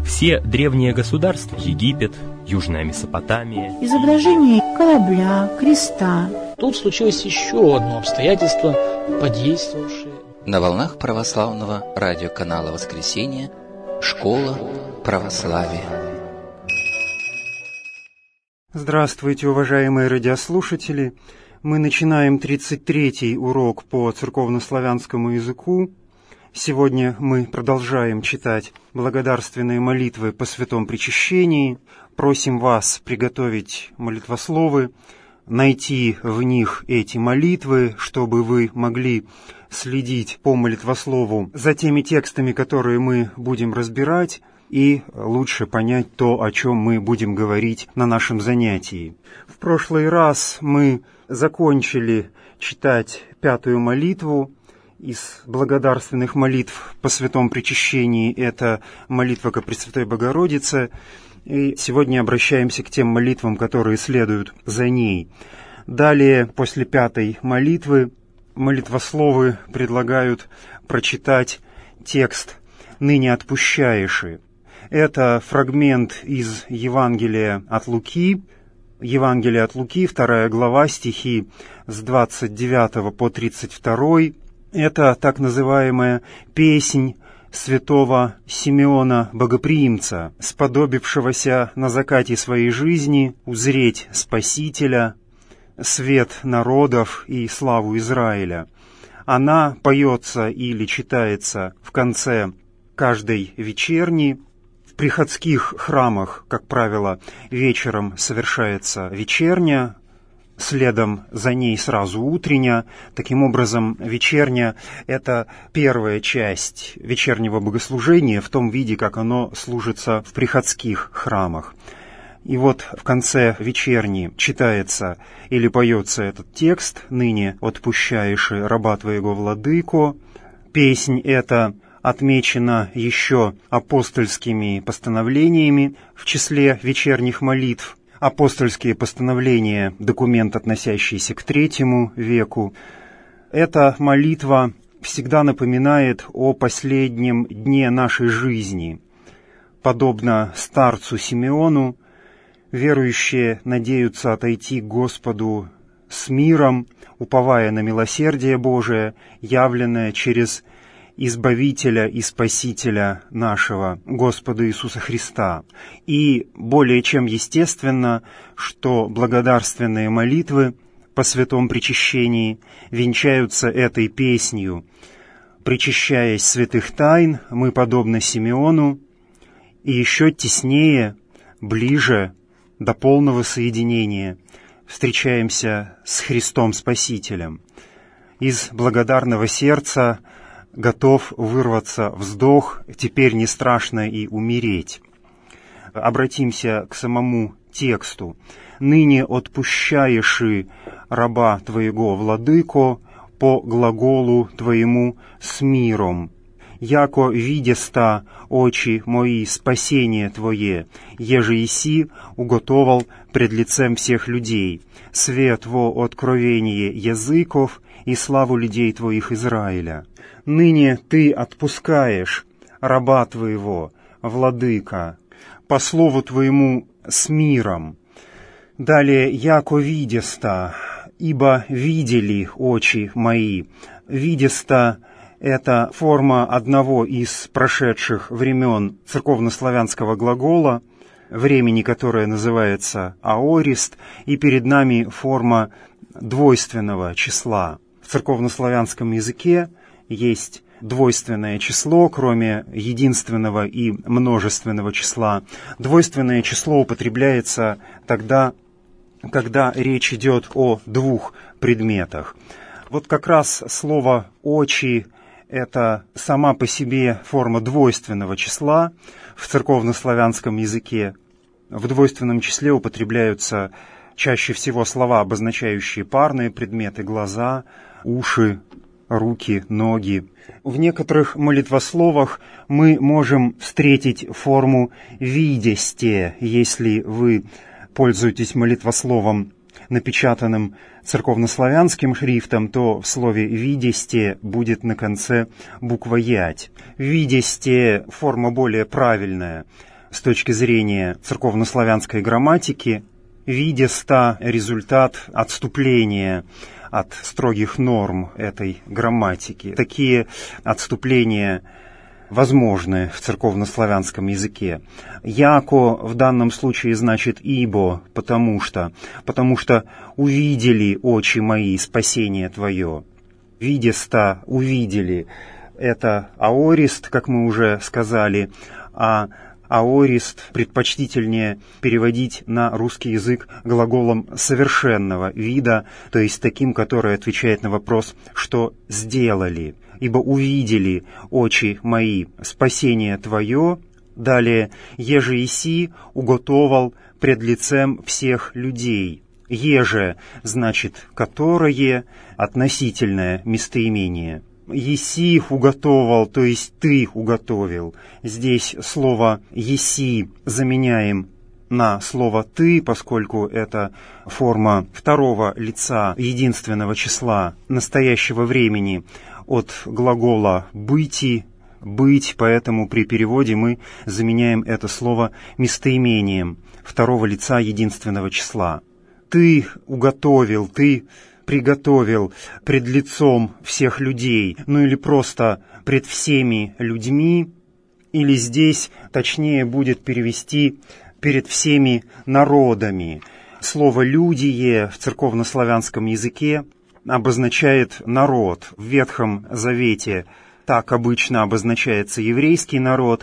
Все древние государства, Египет, Южная Месопотамия, изображение корабля, креста. Тут случилось еще одно обстоятельство, подействовавшее. На волнах православного радиоканала «Воскресенье» «Школа православия». Здравствуйте, уважаемые радиослушатели! Мы начинаем 33-й урок по церковнославянскому языку. Сегодня мы продолжаем читать благодарственные молитвы по Святом Причащении. Просим вас приготовить молитвословы, найти в них эти молитвы, чтобы вы могли следить по молитвослову за теми текстами, которые мы будем разбирать, и лучше понять то, о чем мы будем говорить на нашем занятии. В прошлый раз мы закончили читать 5-ю молитву из благодарственных молитв по Святом Причащении. Это молитва ко Пресвятой Богородице. И сегодня обращаемся к тем молитвам, которые следуют за ней. Далее, после 5-й молитвы, молитвословы предлагают прочитать текст «Ныне отпущаеши». Это фрагмент из Евангелия от Луки. Евангелие от Луки, 2 глава, стихи с 29 по 32. Это так называемая «Песнь святого Симеона Богоприимца, сподобившегося на закате своей жизни узреть Спасителя, свет народов и славу Израиля». Она поется или читается в конце каждой вечерни. В приходских храмах, как правило, вечером совершается вечерня, следом за ней сразу утренняя. Таким образом, вечерня – это первая часть вечернего богослужения в том виде, как оно служится в приходских храмах. И вот в конце вечерни читается или поется этот текст «Ныне отпущаеши раба твоего, владыко». Песнь эта отмечена еще апостольскими постановлениями в числе вечерних молитв. Апостольские постановления – документ, относящийся к III веку. Эта молитва всегда напоминает о последнем дне нашей жизни. Подобно старцу Симеону, верующие надеются отойти к Господу с миром, уповая на милосердие Божие, явленное через Избавителя и Спасителя нашего, Господа Иисуса Христа. И более чем естественно, что благодарственные молитвы по Святом Причащении венчаются этой песнью. Причащаясь святых тайн, мы, подобно Симеону, и еще теснее, ближе, до полного соединения, встречаемся с Христом Спасителем. Из благодарного сердца готов вырваться вздох, теперь не страшно и умереть. Обратимся к самому тексту. «Ныне отпущаеши раба твоего, владыко, по глаголу твоему с миром. Яко видеста очи мои спасение твое, еже иси уготовал пред лицем всех людей, свет во откровение языков и славу людей твоих Израиля. Ныне ты отпускаешь раба твоего, владыка, по слову твоему с миром». Далее, «яко видеста, ибо видели очи мои». Видеста — это форма одного из прошедших времен церковнославянского глагола, времени, которое называется аорист, и перед нами форма двойственного числа. В церковнославянском языке есть двойственное число, кроме единственного и множественного числа. Двойственное число употребляется тогда, когда речь идет о двух предметах. Вот как раз слово «очи» — это сама по себе форма двойственного числа в церковнославянском языке. В двойственном числе употребляются чаще всего слова, обозначающие парные предметы: глаза, уши, руки, ноги. В некоторых молитвословах мы можем встретить форму «видесте», если вы пользуетесь молитвословом, напечатанным церковнославянским шрифтом, то в слове «видесте» будет на конце буква «ять». «Видесте» — форма более правильная. с точки зрения церковнославянской грамматики, видеста результат отступления от строгих норм этой грамматики. Такие отступления возможны в церковнославянском языке. Яко в данном случае значит ибо, потому что увидели очи мои спасение твое. Видеста увидели — это аорист, как мы уже сказали, а аорист предпочтительнее переводить на русский язык глаголом совершенного вида, то есть таким, который отвечает на вопрос «что сделали?». Ибо увидели очи мои спасение твое. Далее, еже еси уготовал пред лицем всех людей. Еже значит которое, относительное местоимение. Еси уготовал, то есть ты уготовил. Здесь слово еси заменяем на слово «ты», поскольку это форма второго лица единственного числа настоящего времени от глагола «быти», «быть», поэтому при переводе мы заменяем это слово местоимением второго лица единственного числа. «Ты уготовил», «ты приготовил пред лицом всех людей», ну или просто пред всеми людьми, или здесь точнее будет перевести перед всеми народами. Слово «людие» в церковнославянском языке обозначает народ. В Ветхом Завете так обычно обозначается еврейский народ,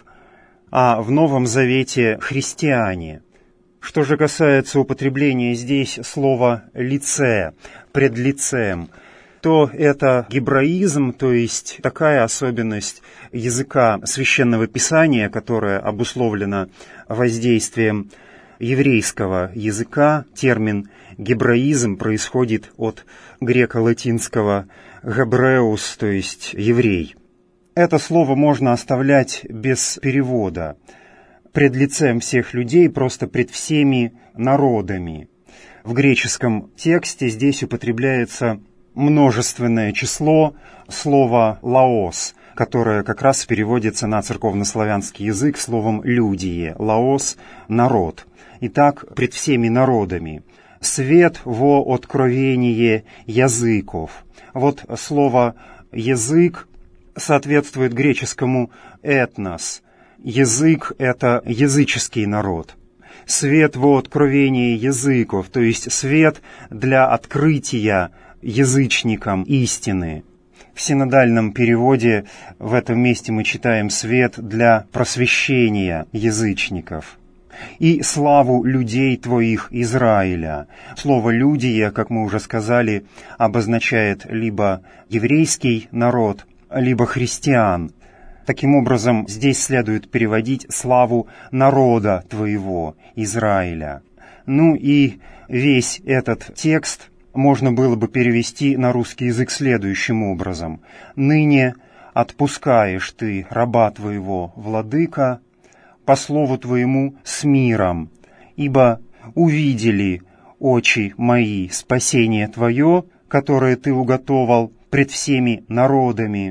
а в Новом Завете — христиане. Что же касается употребления здесь слова «лице», «пред лицем», то это гебраизм, то есть такая особенность языка Священного Писания, которая обусловлена воздействием еврейского языка. Термин гебраизм происходит от греко-латинского «гебреус», то есть «еврей». Это слово можно оставлять без перевода. Пред лицем всех людей, просто пред всеми народами. В греческом тексте здесь употребляется множественное число слова «лаос», которое как раз переводится на церковнославянский язык словом «людие». «Лаос» — народ. Итак, пред всеми народами. «Свет во откровение языков». Вот слово «язык» соответствует греческому «этнос». Язык — это языческий народ. Свет во откровение языков, то есть свет для открытия язычникам истины. В синодальном переводе в этом месте мы читаем «свет для просвещения язычников». «И славу людей твоих Израиля». Слово «людие», как мы уже сказали, обозначает либо еврейский народ, либо христиан. Таким образом, здесь следует переводить «славу народа твоего Израиля». Ну и весь этот текст можно было бы перевести на русский язык следующим образом. «Ныне отпускаешь ты раба твоего, владыка, по слову твоему с миром, ибо увидели очи мои спасение твое, которое ты уготовал пред всеми народами,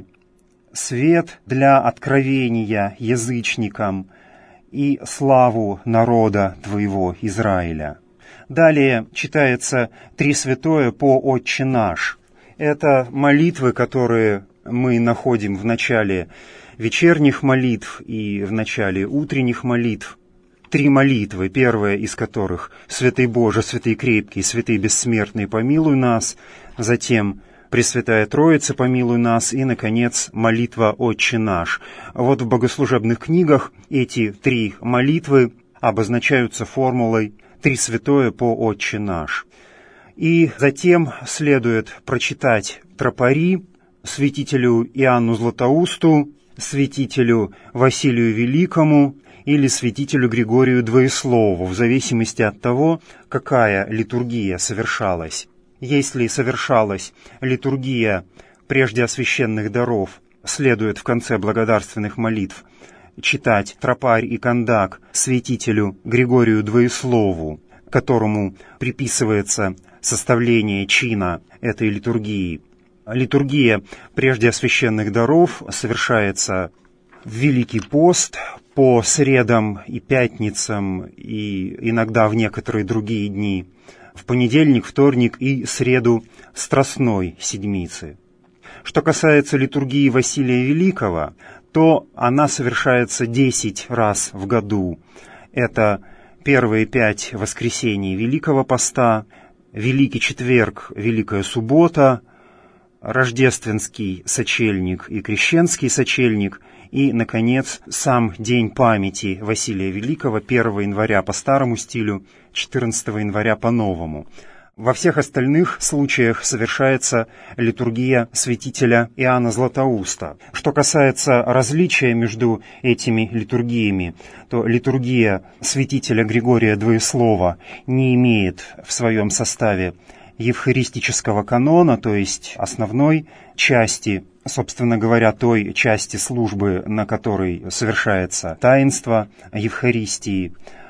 свет для откровения язычникам и славу народа твоего Израиля». Далее читается «Три святое по Отче наш». Это молитвы, которые мы находим в начале вечерних молитв и в начале утренних молитв. Три молитвы, первая из которых «Святый Боже, святый крепкий, святый бессмертный, помилуй нас», затем «Пресвятая Троица, помилуй нас» и, наконец, молитва «Отче наш». Вот в богослужебных книгах эти три молитвы обозначаются формулой «Три святое по Отче наш». И затем следует прочитать тропари святителю Иоанну Златоусту, святителю Василию Великому или святителю Григорию Двоеслову, в зависимости от того, какая литургия совершалась. Если совершалась литургия прежде освященных даров, следует в конце благодарственных молитв читать тропарь и кондак святителю Григорию Двоеслову, которому приписывается составление чина этой литургии. Литургия прежде освященных даров совершается в Великий пост по средам и пятницам, и иногда в некоторые другие дни, в понедельник, вторник и среду Страстной Седмицы. Что касается литургии Василия Великого, то она совершается 10 раз в году. Это первые 5 воскресений Великого Поста, Великий Четверг, Великая Суббота, Рождественский сочельник и Крещенский сочельник, и, наконец, сам День памяти Василия Великого 1 января по старому стилю, 14 января по новому. Во всех остальных случаях совершается литургия святителя Иоанна Златоуста. Что касается различия между этими литургиями, то литургия святителя Григория Двоеслова не имеет в своем составе евхаристического канона, то есть основной части, собственно говоря, той части службы, на которой совершается таинство Евхаристии.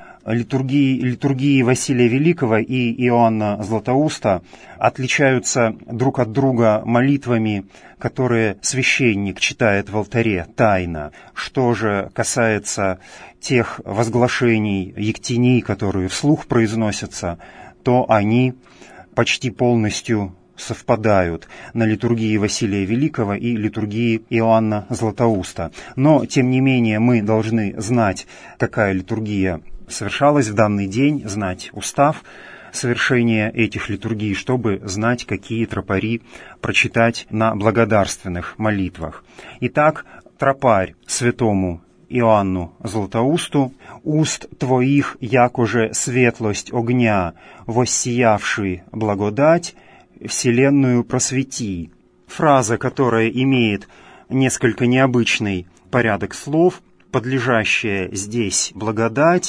Литургии Василия Великого и Иоанна Златоуста отличаются друг от друга молитвами, которые священник читает в алтаре тайно. Что же касается тех возглашений ектений, которые вслух произносятся, то они почти полностью совпадают на литургии Василия Великого и литургии Иоанна Златоуста. Но, тем не менее, мы должны знать, какая литургия совершалась в данный день, знать устав совершения этих литургий, чтобы знать, какие тропари прочитать на благодарственных молитвах. Итак, тропарь святому Иоанну Златоусту: «Уст твоих, якоже светлость огня, воссиявший благодать, вселенную просвети». Фраза, которая имеет несколько необычный порядок слов, подлежащая здесь благодать,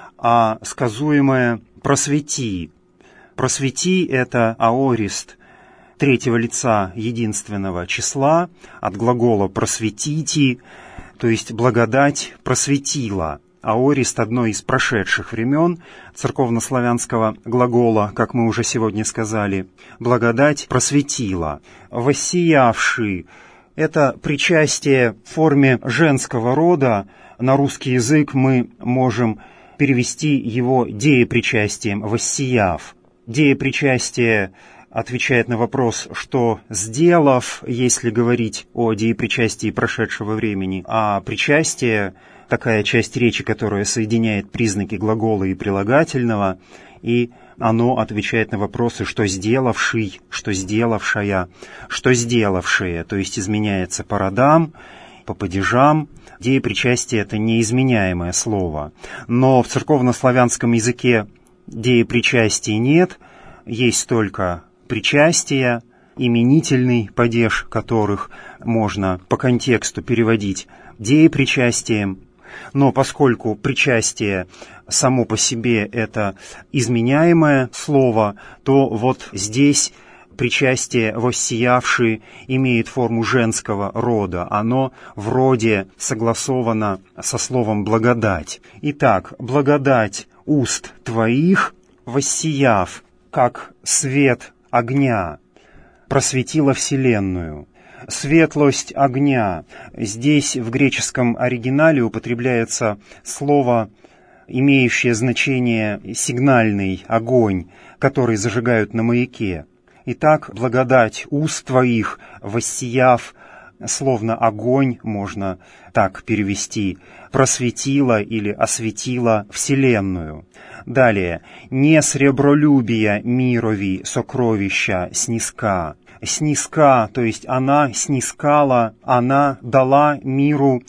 а сказуемая «просвети». «Просвети» — это аорист третьего лица единственного числа, от глагола «просветите», то есть благодать просветила. Аорист — одно из прошедших времен церковнославянского глагола, как мы уже сегодня сказали. Благодать просветила. «Воссиявший» — это причастие в форме женского рода. На русский язык мы можем перевести его деепричастием «воссияв». Деепричастие отвечает на вопрос, что сделав, если говорить о деепричастии прошедшего времени, а причастие — такая часть речи, которая соединяет признаки глагола и прилагательного, и оно отвечает на вопросы, что сделавший, что сделавшая, что сделавшие, то есть изменяется по родам, по падежам. Деепричастие — это неизменяемое слово. Но в церковнославянском языке деепричастия нет, есть только причастия, именительный падеж которых можно по контексту переводить деепричастием. Но поскольку причастие само по себе — это изменяемое слово, то вот здесь причастие «воссиявший» имеет форму женского рода. Оно в роде согласовано со словом «благодать». Итак, благодать уст твоих, воссияв, как свет огня, просветила вселенную. Светлость огня. Здесь в греческом оригинале употребляется слово, имеющее значение сигнальный огонь, который зажигают на маяке. Итак, благодать уст твоих, воссияв, словно огонь, можно так перевести, просветила или осветила вселенную. Далее, не сребролюбия мирови сокровища снизка. Снизка, то есть она снискала, она дала миру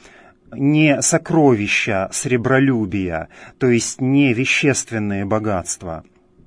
не сокровища сребролюбия, то есть не вещественные богатства.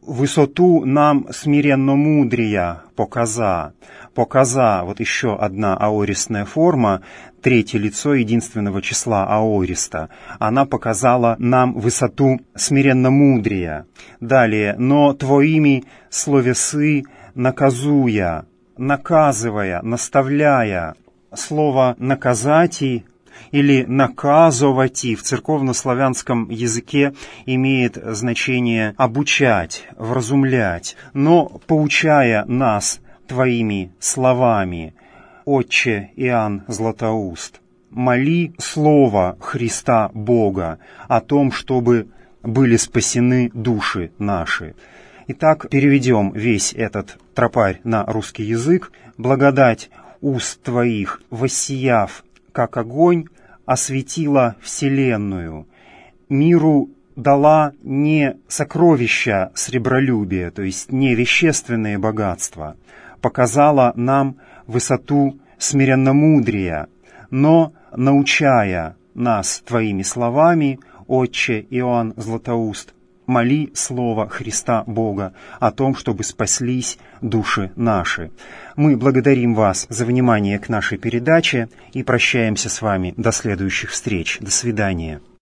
Высоту нам смиренно мудрия показа. Показа, вот еще одна аористная форма, третье лицо единственного числа аориста. Она показала нам высоту смиренно мудрия. Далее, но твоими словесы наказуя, наказывая, наставляя. Слово «наказати» или «наказывати» в церковнославянском языке имеет значение «обучать», «вразумлять», но «поучая нас твоими словами», Отче Иоанн Златоуст. моли Слово Христа Бога о том, чтобы были спасены души наши. Итак, переведем весь этот тропарь на русский язык. «Благодать уст твоих, воссияв, как огонь, осветила вселенную. Миру дала не сокровища сребролюбия, то есть не вещественные богатства, показала нам высоту смиренномудрия, но, научая нас твоими словами, Отче Иоанн Златоуст, моли Слово Христа Бога о том, чтобы спаслись души наши». Мы благодарим вас за внимание к нашей передаче и прощаемся с вами до следующих встреч. До свидания.